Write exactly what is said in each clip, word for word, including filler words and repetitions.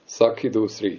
ਸਾਖੀ ਦੂਸਰੀ।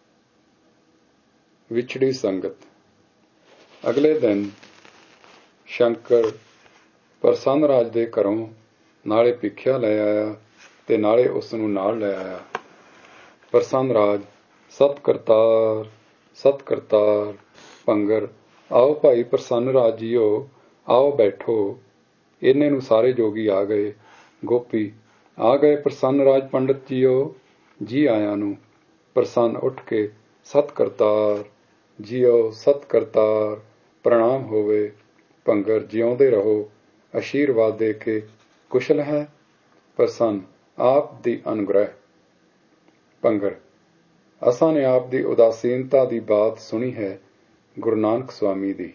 ਵਿਛੜੀ ਸੰਗਤ। ਅਗਲੇ ਦਿਨ ਸ਼ੰਕਰ ਪ੍ਰਸੰਨ ਰਾਜ ਦੇ ਘਰੋਂ ਨਾਲੇ ਭਿੱਖਿਆ ਲੈ ਆਇਆ ਤੇ ਨਾਲੇ ਉਸ ਨੂੰ ਨਾਲ ਲੈ ਆਇਆ। ਪ੍ਰਸੰਨ ਰਾਜ ਸਤਿ ਕਰਤਾਰ ਸਤਿ ਕਰਤਾਰ। ਭੰਗਰ, ਆਓ ਭਾਈ ਪ੍ਰਸੰਨ ਰਾਜ ਜੀਓ, ਆਓ ਬੈਠੋ। ਇੰਨੇ ਨੂੰ ਸਾਰੇ ਜੋਗੀ ਆ ਗਏ। ਗੋਪੀ, ਆ ਗਏ ਪ੍ਰਸੰਨ ਰਾਜ ਪੰਡਤ ਜੀਓ, ਜੀ ਆਇਆਂ ਨੂੰ। ਪ੍ਰਸੰਨ ਉੱਠ ਕੇ, ਸਤਿ ਕਰਤਾਰ ਜੀਓ, ਸਤਿ ਕਰਤਾਰ, ਪ੍ਰਣਾਮ ਹੋਵੇ। ਭੰਗਰ, ਜਿਉਂਦੇ ਰਹੋ, ਆਸ਼ੀਰਵਾਦ ਦੇ ਕੇ ਕੁਸ਼ਲ ਹੈ। ਪ੍ਰਸੰਨ, ਆਪ ਦੀ ਅਨੁਗ੍ਰਹਿ। ਭੰਗਰ, ਅਸਾਂ ਨੇ ਆਪ ਦੀ ਉਦਾਸੀਨਤਾ ਦੀ ਬਾਤ ਸੁਣੀ ਹੈ ਗੁਰੂ ਨਾਨਕ ਸਵਾਮੀ ਦੀ।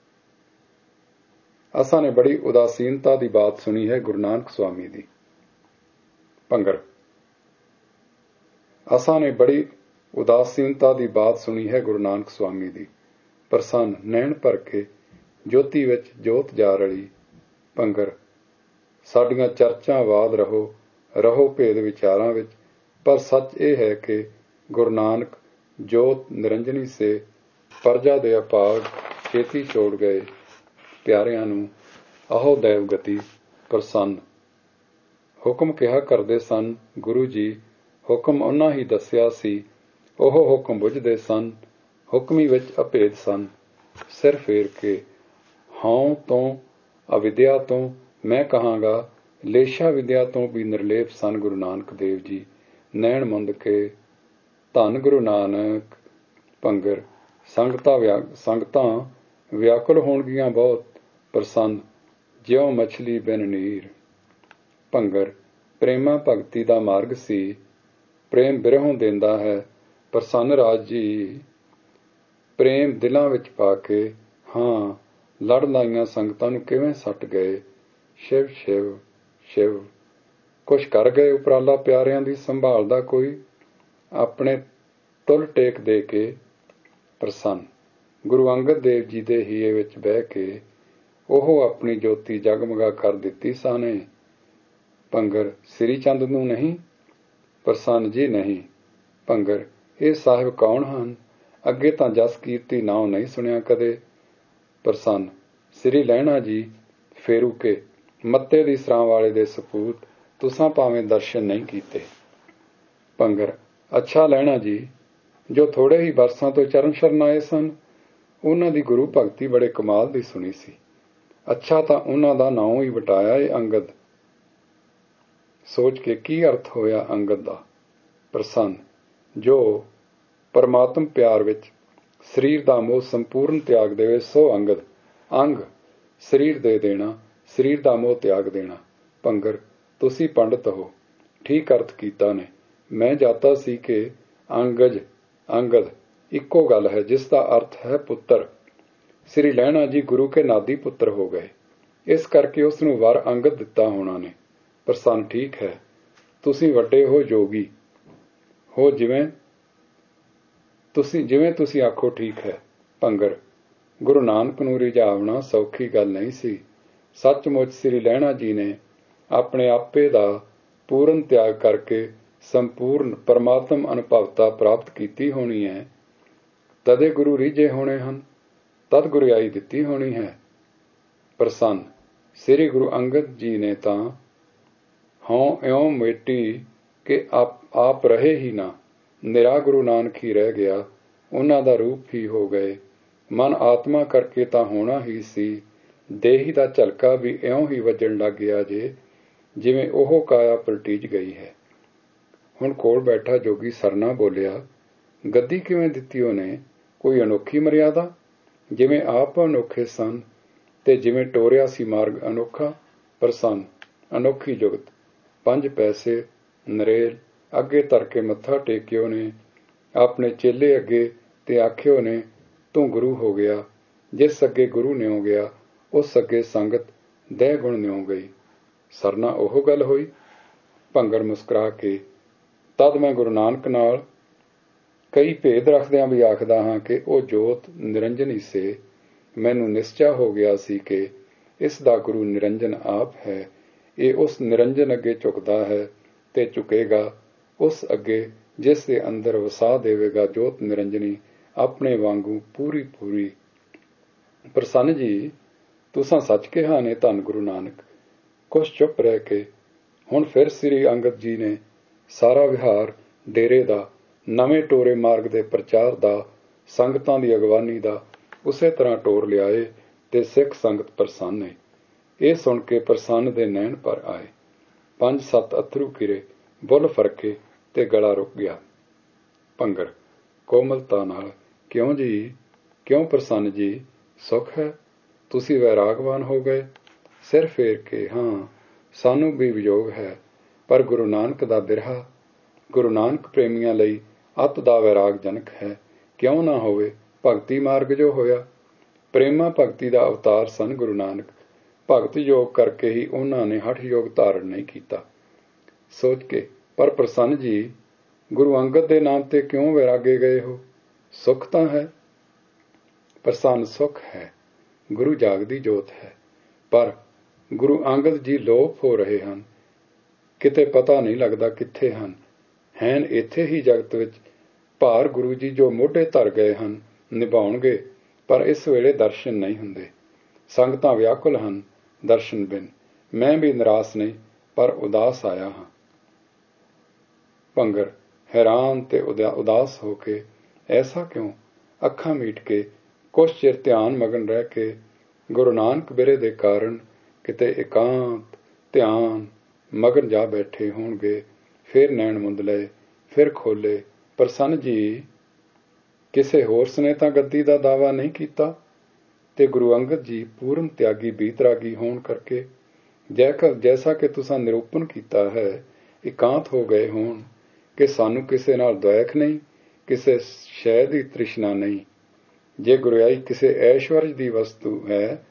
ਅਸਾਂ ਨੇ ਬੜੀ ਉਦਾਸੀਨਤਾ ਦੀ ਬਾਤ ਸੁਣੀ ਹੈ ਗੁਰੂ ਨਾਨਕ ਸਵਾਮੀ ਦੀ। ਭੰਗਰ, ਅਸਾਂ ਨੇ ਬੜੀ ਉਦਾਸੀਨਤਾ ਦੀ ਬਾਤ ਸੁਣੀ ਹੈ ਗੁਰੂ ਨਾਨਕ ਸਵਾਮੀ ਦੀ। ਪ੍ਰਸੰਨ, ਨੈਣ ਭਰ ਕੇ ਜੋਤੀ ਵਿੱਚ ਜੋਤ ਜਾ ਰਲੀ। ਭੰਗਰ, ਸਾਡੀਆਂ ਚਰਚਾਂ ਬਾਦ ਰਹੋ, ਰਹੋ ਭੇਦ ਵਿਚਾਰਾਂ ਵਿੱਚ, ਪਰ ਸੱਚ ਇਹ ਹੈ ਕਿ ਗੁਰੂ ਨਾਨਕ ਜੋਤ ਨਿਰੰਜਨੀ ਸੇ ਪਰਜਾ ਦੇ ਅਪਾਗ ਛੇਤੀ ਛੋੜ ਗਏ ਪਿਆਰਿਆਂ ਨੂੰ, ਆਹੋ ਦੈਵ ਗਤੀ। ਪ੍ਰਸੰਨ, ਹੁਕਮ ਕਿਹਾ ਕਰਦੇ ਸਨ ਗੁਰੂ ਜੀ, ਹੁਕਮ ਉਹਨਾਂ ਹੀ ਦੱਸਿਆ ਸੀ, ਉਹ ਹੁਕਮ ਬੁੱਝਦੇ ਸਨ, ਹੁਕਮੀ ਵਿੱਚ ਅਭੇਦ ਸਨ। ਸਿਰ ਫੇਰ ਕੇ, ਹਉ ਤੋਂ ਅਵਿਦਿਆ ਤੋਂ ਮੈਂ ਕਹਾਂਗਾ ਲੇਸ਼ਾ ਵਿਦਿਆ ਤੋਂ ਵੀ ਨਿਰਲੇਪ ਸਨ ਗੁਰੂ ਨਾਨਕ ਦੇਵ ਜੀ। ਨੈਣ ਮੁੰਦ ਕੇ, ਧੰਨ ਗੁਰੂ ਨਾਨਕ। ਭੰਗਰ, ਸੰਗਤਾਂ ਵਿਆ ਸੰਗਤਾਂ ਵਿਆਕੁਲ ਹੋਣਗੀਆਂ ਬਹੁਤ। ਪ੍ਰਸੰਨ, ਜਿਉਂ ਮਛਲੀ ਬਿਨ ਨੀਰ। ਭੰਗਰ, ਪ੍ਰੇਮਾ ਭਗਤੀ ਦਾ ਮਾਰਗ ਸੀ, ਪ੍ਰੇਮ ਬਿਰਹੋਂ ਦਿੰਦਾ ਹੈ। ਪ੍ਰਸੰਨ ਰਾਜ ਜੀ, ਪ੍ਰੇਮ ਦਿਲਾਂ ਵਿੱਚ ਪਾ ਕੇ, ਹਾਂ, ਲੜ ਲਾਈਆਂ ਸੰਗਤਾਂ ਨੂੰ ਕਿਵੇਂ ਸੱਟ ਗਏ। ਸ਼ਿਵ ਸ਼ਿਵ ਸ਼ਿਵ। ਕੁਛ ਕਰ ਗਏ ਉਪਰਾਲਾ ਪਿਆਰਿਆਂ ਦੀ ਸੰਭਾਲ ਦਾ ਕੋਈ, ਆਪਣੇ ਤੁਲ ਟੇਕ ਦੇ ਕੇ। ਪ੍ਰਸੰਨ, ਗੁਰੂ ਅੰਗਦ ਦੇਵ ਜੀ ਦੇ ਹੀਏ ਵਿੱਚ ਬਹਿ ਕੇ ਉਹ ਆਪਣੀ ਜੋਤੀ ਜਗਮਗਾ ਕਰ ਦਿੱਤੀ ਸਾਨੇ। ਭੰਗਰ, ਸ੍ਰੀ ਚੰਦ ਨੂੰ ਨਹੀਂ। ਪ੍ਰਸੰਨ ਜੀ, ਨਹੀਂ। ਭੰਗਰ, ਇਹ ਸਾਹਿਬ ਕੌਣ ਹਨ? ਅੱਗੇ ਤਾਂ ਜਸ ਕੀਰਤੀ ਨਾਉ ਨਹੀਂ ਸੁਣਿਆ ਕਦੇ। ਪ੍ਰਸੰਨ, ਸ੍ਰੀ ਲਹਿਣਾ ਜੀ, ਫੇਰੂਕੇ ਮੱਤੇ ਦੀ ਸਰਾਂ ਵਾਲੇ ਦੇ ਸਪੂਤ, ਤੁਸਾਂ ਭਾਵੇਂ ਦਰਸ਼ਨ ਨਹੀਂ ਕੀਤੇ। ਭੰਗਰ, ਅੱਛਾ ਲਹਿਣਾ ਜੀ, ਜੋ ਥੋੜੇ ਹੀ ਬਰਸਾਂ ਤੋਂ ਚਰਨ ਸ਼ਰਨ ਆਏ ਸਨ, ਉਹਨਾਂ ਦੀ ਗੁਰੂ ਭਗਤੀ ਬੜੇ ਕਮਾਲ ਦੀ ਸੁਣੀ ਸੀ। ਅੱਛਾ ਤਾਂ ਉਹਨਾਂ ਦਾ ਨਾਉਂ ਹੀ ਵਟਾਇਆ ਏ ਅੰਗਦ। ਸੋਚ ਕੇ ਕੀ ਅਰਥ ਹੋਇਆ ਅੰਗਦ ਦਾ। ਪ੍ਰਸੰਨ, ਜੋ ਪਰਮਾਤਮ ਪਿਆਰ ਵਿੱਚ ਸਰੀਰ ਦਾ ਮੋਹ ਸੰਪੂਰਨ ਤਿਆਗ ਦੇਵੇ ਸੋ ਅੰਗਦ। ਅੰਗ, ਸਰੀਰ ਦੇ ਦੇਣਾ, ਸਰੀਰ ਦਾ ਮੋਹ ਤਿਆਗ ਦੇਣਾ। ਭੰਗਰ, ਤੁਸੀਂ ਪੰਡਤ ਹੋ, ਠੀਕ ਅਰਥ ਕੀਤਾ ਨੇ। ਮੈਂ ਜਾਤਾ ਸੀ ਕਿ ਅੰਗਜ ਅੰਗਦ ਇੱਕੋ ਗੱਲ ਹੈ, ਜਿਸ ਦਾ ਅਰਥ ਹੈ ਪੁੱਤਰ। ਸ੍ਰੀ ਲਹਿਣਾ ਜੀ ਗੁਰੂ ਕੇ ਨਾਦੀ ਪੁੱਤਰ ਹੋ ਗਏ, ਇਸ ਕਰਕੇ ਉਸ ਨੂੰ ਵਰ ਅੰਗਦ ਦਿੱਤਾ ਹੋਣਾ ਨੇ। ਪ੍ਰਸੰਨ, ਠੀਕ ਹੈ, ਤੁਸੀਂ ਵੱਡੇ ਹੋ, ਜੋਗੀ ਹੋ, ਜਿਵੇਂ ਤੁਸੀਂ ਜਿਵੇਂ ਤੁਸੀਂ ਆਖੋ ਠੀਕ ਹੈ। ਭੰਗਰ, ਗੁਰੂ ਨਾਨਕ ਨੂੰ ਰਿਝਾਵਣਾ ਸੌਖੀ ਗੱਲ ਨਹੀਂ ਸੀ। ਸੱਚਮੁੱਚ ਸ੍ਰੀ ਲਹਿਣਾ ਜੀ ਨੇ ਆਪਣੇ ਆਪੇ ਦਾ ਪੂਰਨ ਤਿਆਗ ਕਰਕੇ ਸੰਪੂਰਨ ਪਰਮਾਤਮ ਅਨੁਭਵਤਾ ਪ੍ਰਾਪਤ ਕੀਤੀ ਹੋਣੀ ਹੈ। ਤਦੇ ਗੁਰੂ ਰੀਝੇ ਹੋਣੇ ਹਨ, ਤਦ ਗੁਰਿਆਈ ਦਿੱਤੀ ਹੋਣੀ ਹੈ। ਪ੍ਰਸੰਨ, ਸ੍ਰੀ ਗੁਰੂ ਅੰਗਦ ਜੀ ਨੇ ਤਾਂ ਹਉ ਇਉਂ ਮਿਟੀ ਕਿ ਆਪ ਆਪ ਰਹੇ ਹੀ ਨਾ, ਨਿਰਾ ਗੁਰੂ ਨਾਨਕ ਹੀ ਰਹਿ ਗਿਆ, ਉਹਨਾਂ ਦਾ ਰੂਪ ਹੀ ਹੋ ਗਏ। ਮਨ ਆਤਮਾ ਕਰਕੇ ਤਾਂ ਹੋਣਾ ਹੀ ਸੀ, ਦੇਹੀ ਦਾ ਝਲਕਾ ਵੀ ਇਉਂ ਹੀ ਵੱਜਣ ਲੱਗ ਗਿਆ ਜੇ ਜਿਵੇਂ ਉਹ ਕਾਇਆ ਪਲਟੀਜ ਗਈ ਹੈ। ਹੁਣ ਕੋਲ ਬੈਠਾ ਜੋਗੀ ਸਰਨਾ ਬੋਲਿਆ, ਗੱਦੀ ਕਿਵੇਂ ਦਿੱਤੀ ਉਹਨੇ? ਕੋਈ ਅਨੋਖੀ ਮਰਿਆਦਾ? ਜਿਵੇਂ ਆਪ ਅਨੋਖੇ ਸਨ ਤੇ ਜਿਵੇਂ ਟੋਰਿਆ ਸੀ ਮਾਰਗ ਅਨੋਖਾ। ਪ੍ਰਸੰਨ, ਅਨੋਖੀ ਜੁਗਤ। ਪੰਜ ਪੈਸੇ ਨਰੇਲ ਅੱਗੇ ਧਰ ਕੇ ਮੱਥਾ ਟੇਕਿਓ ਨੇ, ਆਪਣੇ ਚੇਲੇ ਅੱਗੇ, ਤੇ ਆਖਿਓ ਨੇ ਤੂੰ ਗੁਰੂ ਹੋ ਗਿਆ। ਜਿਸ ਅੱਗੇ ਗੁਰੂ ਨਿਉ ਗਿਆ, ਉਸ ਅੱਗੇ ਸੰਗਤ ਦਹਿ ਗੁਣ ਨਿਉ ਗਈ। ਸਰਨਾ, ਉਹ ਗੱਲ ਹੋਈ। ਭੰਗਰ ਮੁਸਕਰਾ ਕੇ, ਤਦ ਮੈਂ ਗੁਰੂ ਨਾਨਕ ਨਾਲ ਕਈ ਭੇਦ ਰੱਖਦਿਆਂ ਵੀ ਆਖਦਾ ਹਾਂ ਕਿ ਉਹ ਜੋਤ ਨਿਰੰਜਨੀ ਸੇ। ਮੈਨੂੰ ਨਿਸ਼ਚਾ ਹੋ ਗਿਆ ਸੀ ਕਿ ਇਸ ਦਾ ਗੁਰੂ ਨਿਰੰਜਨ ਆਪ ਹੈ। ਇਹ ਉਸ ਨਿਰੰਜਨ ਅੱਗੇ ਝੁਕਦਾ ਹੈ ਤੇ ਝੁਕੇਗਾ, ਉਸ ਅੱਗੇ ਜਿਸ ਦੇ ਅੰਦਰ ਵਸਾ ਦੇਵੇਗਾ ਜੋਤ ਨਿਰੰਜਨੀ ਆਪਣੇ ਵਾਂਗੂ ਪੂਰੀ ਪੂਰੀ। ਪ੍ਰਸੰਨ ਜੀ, ਤੁਸਾਂ ਸੱਚ ਕਿਹਾ ਨੇ ਧੰਨ ਗੁਰੂ ਨਾਨਕ। ਕੁਛ ਚੁੱਪ ਰਹਿ ਕੇ ਹੁਣ ਫਿਰ ਸ੍ਰੀ ਅੰਗਦ ਜੀ ਨੇ ਸਾਰਾ ਵਿਹਾਰ ਡੇਰੇ ਦਾ, ਨਵੇਂ ਟੋਰੇ ਮਾਰਗ ਦੇ ਪ੍ਰਚਾਰ ਦਾ, ਸੰਗਤਾਂ ਦੀ ਅਗਵਾਨੀ ਦਾ ਉਸੇ ਤਰ੍ਹਾਂ ਟੋਰ ਲਿਆਏ ਤੇ ਸਿੱਖ ਸੰਗਤ ਪ੍ਰਸੰਨ ਹੈ। ਇਹ ਸੁਣ ਕੇ ਪ੍ਰਸੰਨ ਦੇ ਨੈਣ ਭਰ ਆਏ। ਪੰਜ ਸੱਤ ਅੱਥਰੂ ਕਿਰੇ, ਬੁੱਲ ਫਰਕੇ ਤੇ ਗਲਾ ਰੁਕ ਗਿਆ। ਭੰਗਰ ਕੋਮਲਤਾ ਨਾਲ, ਕਿਉਂ ਜੀ, ਕਿਉਂ ਪ੍ਰਸੰਨ ਜੀ, ਸੁੱਖ ਹੈ? ਤੁਸੀਂ ਵੈਰਾਗਵਾਨ ਹੋ ਗਏ? ਸਿਰ ਫੇਰ ਕੇ, ਹਾਂ ਸਾਨੂੰ ਵੀ ਵਿਯੋਗ ਹੈ, ਪਰ ਗੁਰੂ ਨਾਨਕ ਦਾ ਬਿਰਹਾ ਗੁਰੂ ਨਾਨਕ ਪ੍ਰੇਮੀਆਂ ਲਈ ਅੱਤ ਦਾ ਵੈਰਾਗਜਨਕ ਹੈ। ਕਿਉਂ ਨਾ ਹੋਵੇ? ਭਗਤੀ ਮਾਰਗ ਜੋ ਹੋਇਆ, ਪ੍ਰੇਮਾ ਭਗਤੀ ਦਾ ਅਵਤਾਰ ਸਨ ਗੁਰੂ ਨਾਨਕ। ਭਗਤ ਯੋਗ ਕਰਕੇ ਹੀ ਉਹਨਾਂ ਨੇ ਹਠ ਯੋਗ ਧਾਰਨ ਨਹੀਂ ਕੀਤਾ। ਸੋਚ ਕੇ, ਪਰ ਪ੍ਰਸੰਨ ਜੀ, ਗੁਰੂ ਅੰਗਦ ਦੇ ਨਾਮ ਤੇ ਕਿਉਂ ਵੈਰਾਗੇ ਗਏ ਹੋ? ਸੁੱਖ ਤਾਂ ਹੈ। ਪ੍ਰਸੰਨ, ਸੁੱਖ ਹੈ, ਗੁਰੂ ਜਾਗਦੀ ਜੋਤ ਹੈ, ਪਰ ਗੁਰੂ ਅੰਗਦ ਜੀ ਲੋਪ ਹੋ ਰਹੇ ਹਨ। ਕਿਤੇ ਪਤਾ ਨਹੀਂ ਲੱਗਦਾ ਕਿੱਥੇ ਹਨ। ਹੈਨ ਇੱਥੇ ਹੀ ਜਗਤ ਵਿੱਚ। ਭਾਰ ਗੁਰੂ ਜੀ ਜੋ ਮੋਢੇ ਧਰ ਗਏ ਹਨ ਨਿਭਾਉਣਗੇ, ਪਰ ਇਸ ਵੇਲੇ ਦਰਸ਼ਨ ਨਹੀਂ ਹੁੰਦੇ। ਸੰਗਤਾਂ ਵਿਆਕੁਲ ਹਨ ਦਰਸ਼ਨ ਬਿਨ। ਮੈਂ ਵੀ ਨਿਰਾਸ਼ ਨਹੀਂ, ਪਰ ਉਦਾਸ ਆਇਆ ਹਾਂ। ਭੰਗਰ ਹੈਰਾਨ ਤੇ ਉਦਾਸ ਹੋ ਕੇ, ਐਸਾ ਕਿਉਂ? ਅੱਖਾਂ ਮੀਟ ਕੇ ਕੁਛ ਚਿਰ ਧਿਆਨ ਮਗਨ ਰਹਿ ਕੇ ਗੁਰੂ ਨਾਨਕ ਬਿਰਹੇ ਦੇ ਕਾਰਨ ਕਿਤੇ ਇਕਾਂਤ ਧਿਆਨ ਮਗਨ ਜਾ ਬੈਠੇ ਹੋਣਗੇ। ਫਿਰ ਨੈਣ ਮੁੰਦ ਲਏ, ਫਿਰ ਖੋਲੇ। ਪ੍ਰਸੰਨ ਜੀ, ਕਿਸੇ ਹੋਰ ਨੇ ਤਾਂ ਗੱਦੀ ਦਾ ਦਾਅਵਾ ਨਹੀਂ ਕੀਤਾ, ਤੇ ਗੁਰੂ ਅੰਗਦ ਜੀ ਪੂਰਨ ਤਿਆਗੀ ਬੀਤਰਾਗੀ ਹੋਣ ਕਰਕੇ ਜੈਸਾ ਕਿ ਤੁਸਾਂ ਨਿਰੂਪਣ ਕੀਤਾ ਹੈ, ਇਕਾਂਤ ਹੋ ਗਏ ਹੋਣ ਕਿ ਸਾਨੂੰ ਕਿਸੇ ਨਾਲ ਦੁਆਖ ਨਹੀਂ, ਕਿਸੇ ਸ਼ੈ ਦੀ ਤ੍ਰਿਸ਼ਨਾ ਨਹੀਂ। ਜੇ ਗੁਰਿਆਈ ਕਿਸੇ ਐਸ਼ਵਰਜ ਦੀ ਵਸਤੂ ਹੈ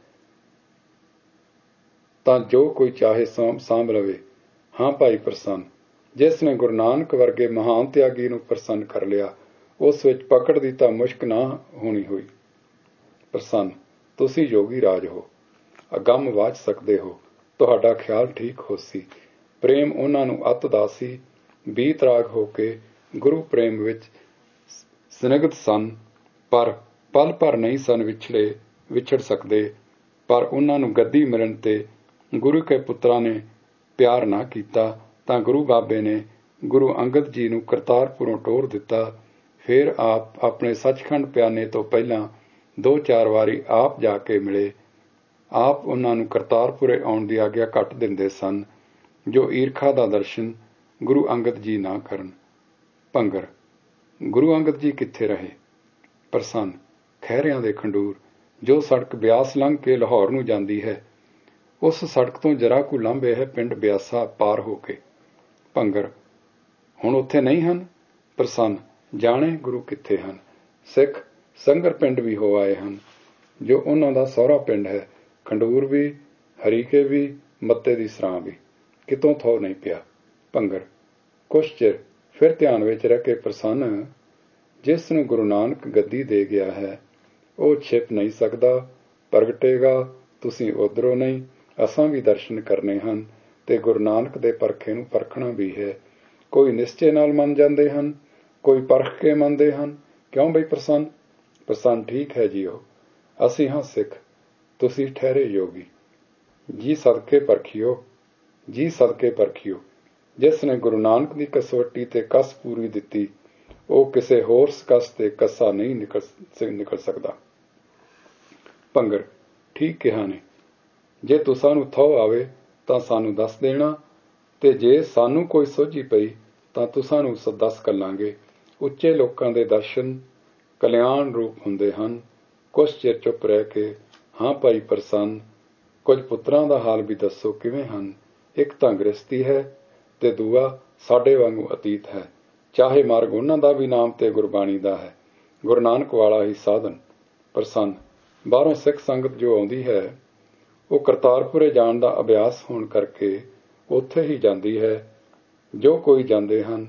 ਤਾਂ ਜੋ ਕੋਈ ਚਾਹੇ ਸਾਂਭ ਲਵੇ। ਹਾਂ ਭਾਈ ਪ੍ਰਸੰਨ, ਜਿਸ ਨੇ ਗੁਰੂ ਨਾਨਕ ਵਰਗੇ ਮਹਾਨ ਤਿਆਗੀ ਨੂੰ ਪ੍ਰਸੰਨ ਕਰ ਲਿਆ, ਉਸ ਵਿੱਚ ਪਕੜ ਦੀ ਤਾਂ ਮੁਸ਼ਕ ਨਾ ਹੋਣੀ ਹੋਈ। ਪ੍ਰਸੰਨ, ਤੁਸੀਂ ਯੋਗੀ ਰਾਜ ਹੋ, ਅਗੰਮ ਵਾਚ ਸਕਦੇ ਹੋ, ਤੁਹਾਡਾ ਖਿਆਲ ਠੀਕ ਹੋਸੀ। ਪ੍ਰੇਮ ਉਹਨਾਂ ਨੂੰ ਅੱਤ ਦਾ ਸੀ, ਬੀਤਰਾਗ ਹੋ ਕੇ ਗੁਰੂ ਪ੍ਰੇਮ ਵਿੱਚ ਸਨਿਗਧ ਸਨ, ਪਰ ਪਲ ਭਰ ਨਹੀਂ ਸਨ ਵਿਛੜੇ ਵਿਛੜ ਸਕਦੇ। ਪਰ ਉਹਨਾਂ ਨੂੰ ਗੱਦੀ ਮਿਲਣ ਤੇ ਗੁਰੂ ਕੇ ਪੁੱਤਰਾਂ ਨੇ ਪਿਆਰ ਨਾ ਕੀਤਾ ਤਾਂ ਗੁਰੂ ਬਾਬੇ ਨੇ ਗੁਰੂ ਅੰਗਦ ਜੀ ਨੂੰ ਕਰਤਾਰਪੁਰੋਂ ਟੋਰ ਦਿੱਤਾ। ਫਿਰ ਆਪ ਆਪਣੇ ਸੱਚਖੰਡ ਪਿਆਨੇ ਤੋਂ ਪਹਿਲਾਂ ਦੋ ਚਾਰ ਵਾਰੀ ਆਪ ਜਾ ਕੇ ਮਿਲੇ। ਆਪ ਉਹਨਾਂ ਨੂੰ ਕਰਤਾਰਪੁਰੇ ਆਉਣ ਦੀ ਆਗਿਆ ਘੱਟ ਦਿੰਦੇ ਸਨ, ਜੋ ਈਰਖਾ ਦਾ ਦਰਸ਼ਨ ਗੁਰੂ ਅੰਗਦ ਜੀ ਨਾ ਕਰਨ। ਭੰਗਰ ਗੁਰੂ ਅੰਗਦ ਜੀ ਕਿੱਥੇ ਰਹੇ? ਪ੍ਰਸੰਨ ਖਹਿਰਿਆਂ ਦੇ ਖੰਡੂਰ, ਜੋ ਸੜਕ ਬਿਆਸ ਲੰਘ ਕੇ ਲਾਹੌਰ ਨੂੰ ਜਾਂਦੀ ਹੈ, ਉਸ ਸੜਕ ਤੋਂ ਜਰਾ ਕੁ ਲਾਂਭੇ ਹੈ ਪਿੰਡ ਬਿਆਸਾ ਪਾਰ ਹੋ ਕੇ। ਭੰਗਰ ਹੁਣ ਉੱਥੇ ਨਹੀਂ ਹਨ? ਪ੍ਰਸੰਨ ਜਾਣੇ ਗੁਰੂ ਕਿੱਥੇ ਹਨ। ਸਿੱਖ ਸੰਗਰ ਪਿੰਡ ਵੀ ਹੋ ਆਏ ਹਨ, ਜੋ ਉਹਨਾਂ ਦਾ ਸਹੁਰਾ ਪਿੰਡ ਹੈ। ਖੰਡੂਰ ਵੀ, ਹਰੀਕੇ ਵੀ, ਮੱਤੇ ਦੀ ਸਰਾਂ ਵੀ, ਕਿਤੋਂ ਥੋ ਨਹੀਂ ਪਿਆ। ਭੰਗਰ ਕੁਛ ਚਿਰ ਫਿਰ ਧਿਆਨ ਵਿੱਚ ਰਹਿ ਕੇ ਪ੍ਰਸੰਨ, ਜਿਸ ਨੂੰ ਗੁਰੂ ਨਾਨਕ ਗੱਦੀ ਦੇ ਗਿਆ ਹੈ, ਉਹ ਛਿਪ ਨਹੀਂ ਸਕਦਾ, ਪ੍ਰਗਟੇਗਾ। ਤੁਸੀਂ ਉੱਧਰੋਂ ਨਹੀਂ, ਅਸਾਂ ਵੀ ਦਰਸ਼ਨ ਕਰਨੇ ਹਨ ਤੇ ਗੁਰੂ ਨਾਨਕ ਦੇ ਪਰਖੇ ਨੂੰ ਪਰਖਣਾ ਵੀ ਹੈ। ਕੋਈ ਨਿਸ਼ਚੇ ਨਾਲ ਮੰਨ ਜਾਂਦੇ ਹਨ, ਕੋਈ ਪਰਖ ਕੇ ਮੰਨਦੇ ਹਨ। ਕਿਉਂ ਬਈ ਪ੍ਰਸੰਨ? ਪ੍ਰਸੰਨ ਠੀਕ ਹੈ ਜੀਓ, ਅਸੀਂ ਹਾਂ ਸਿੱਖ, ਤੁਸੀਂ ਠਹਿਰੇ ਯੋਗੀ। ਜੀ ਸਦਕੇ ਪਰਖਿਓ, ਜੀ ਸਦਕੇ ਪਰਖਿਓ। ਜਿਸ ਨੇ ਗੁਰੂ ਨਾਨਕ ਦੀ ਕਸਵੱਟੀ ਤੇ ਕਸ ਪੂਰੀ ਦਿੱਤੀ, ਉਹ ਕਿਸੇ ਹੋਰ ਕਸ ਤੇ ਕੱਸਾ ਨਹੀਂ ਨਿਕਲ ਨਿਕਲ ਸਕਦਾ। ਭੰਗਰ ਠੀਕ ਕਿਹਾ ਨੇ। ਜੇ ਤੁਸਾਂ ਨੂੰ ਥਹੁ ਆਵੇ ਤਾਂ ਸਾਨੂੰ ਦੱਸ ਦੇਣਾ, ਤੇ ਜੇ ਸਾਨੂੰ ਕੋਈ ਸੋਝੀ ਪਈ ਤਾਂ ਤੁਸਾਂ ਨੂੰ ਦੱਸ ਕੱਲਾਂਗੇ। ਉੱਚੇ ਲੋਕਾਂ ਦੇ ਦਰਸ਼ਨ ਕਲਿਆਣ ਰੂਪ ਹੁੰਦੇ ਹਨ। ਕੁਛ ਚਿਰ ਚੁੱਪ ਰਹਿ ਕੇ, ਹਾਂ ਭਾਈ ਪ੍ਰਸੰਨ, ਕੁਝ ਪੁੱਤਰਾਂ ਦਾ ਹਾਲ ਵੀ ਦੱਸੋ ਕਿਵੇਂ ਹਨ? ਇੱਕ ਤਾਂ ਗ੍ਰਸਤੀ ਹੈ ਤੇ ਦੂਆ ਸਾਡੇ ਵਾਂਗੂ ਅਤੀਤ ਹੈ। ਚਾਹੇ ਮਾਰਗ ਉਹਨਾਂ ਦਾ ਵੀ ਨਾਮ ਤੇ ਗੁਰਬਾਣੀ ਦਾ ਹੈ, ਗੁਰੂ ਨਾਨਕ ਵਾਲਾ ਹੀ ਸਾਧਨ। ਪ੍ਰਸੰਨ ਬਾਹਰੋਂ ਸਿੱਖ ਸੰਗਤ ਜੋ ਆਉਂਦੀ ਹੈ, ਉਹ ਕਰਤਾਰਪੁਰੇ ਜਾਣ ਦਾ ਅਭਿਆਸ ਹੋਣ ਕਰਕੇ ਉੱਥੇ ਹੀ ਜਾਂਦੀ ਹੈ। ਜੋ ਕੋਈ ਜਾਂਦੇ ਹਨ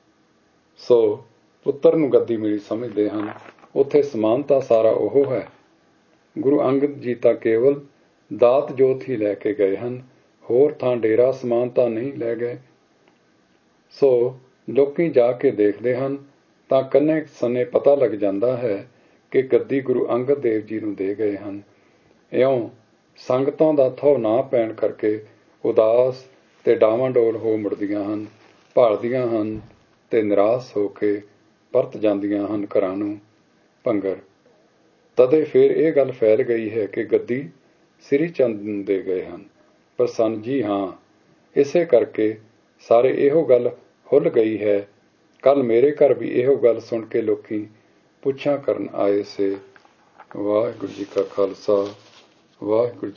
ਸੋ ਪੁੱਤਰ ਨੂੰ ਗੱਦੀ ਮਿਲੀ ਸਮਝਦੇ ਹਨ। ਉੱਥੇ ਸਮਾਨਤਾ ਸਾਰਾ ਉਹ ਹੈ। ਗੁਰੂ ਅੰਗਦ ਜੀ ਤਾਂ ਕੇਵਲ ਦਾਤ ਜੋਤ ਹੀ ਲੈ ਕੇ ਗਏ ਹਨ, ਹੋਰ ਥਾਂ ਡੇਰਾ ਸਮਾਨਤਾ ਨਹੀਂ ਲੈ ਗਏ। ਸੋ ਲੋਕੀ ਜਾ ਕੇ ਦੇਖਦੇ ਹਨ ਤਾਂ ਕੰਨੇ ਸੰਨੇ ਪਤਾ ਲੱਗ ਜਾਂਦਾ ਹੈ ਕਿ ਗੱਦੀ ਗੁਰੂ ਅੰਗਦ ਦੇਵ ਜੀ ਨੂੰ ਦੇ ਗਏ ਹਨ। ਇਉਂ ਸੰਗਤਾਂ ਦਾ ਥਹੁ ਨਾ ਪੈਣ ਕਰਕੇ ਉਦਾਸ ਤੇ ਡਾਵਾਂਡੋਲ ਹੋ ਮੁੜਦੀਆਂ ਹਨ, ਭਾਲਦੀਆਂ ਹਨ ਤੇ ਨਿਰਾਸ਼ ਹੋ ਕੇ ਪਰਤ ਜਾਂਦੀਆਂ ਹਨ ਘਰਾਂ ਨੂੰ। ਭੰਗਰ ਤਦੇ ਫਿਰ ਇਹ ਗੱਲ ਫੈਲ ਗਈ ਹੈ ਕਿ ਗੱਦੀ ਸ੍ਰੀ ਚੰਦ ਨੂੰ ਦੇ ਗਏ ਹਨ। ਪ੍ਰਸੰਨ ਜੀ ਹਾਂ, ਇਸੇ ਕਰਕੇ ਸਾਰੇ ਇਹੋ ਗੱਲ ਹੁੱਲ ਗਈ ਹੈ। ਕੱਲ ਮੇਰੇ ਘਰ ਵੀ ਇਹੋ ਗੱਲ ਸੁਣ ਕੇ ਲੋਕੀ ਪੁੱਛਾਂ ਕਰਨ ਆਏ ਸੇ। ਵਾਹਿਗੁਰੂ ਜੀ ਕਾ ਖਾਲਸਾ, ਵਾਹਿਗੁਰੂ ਜੀ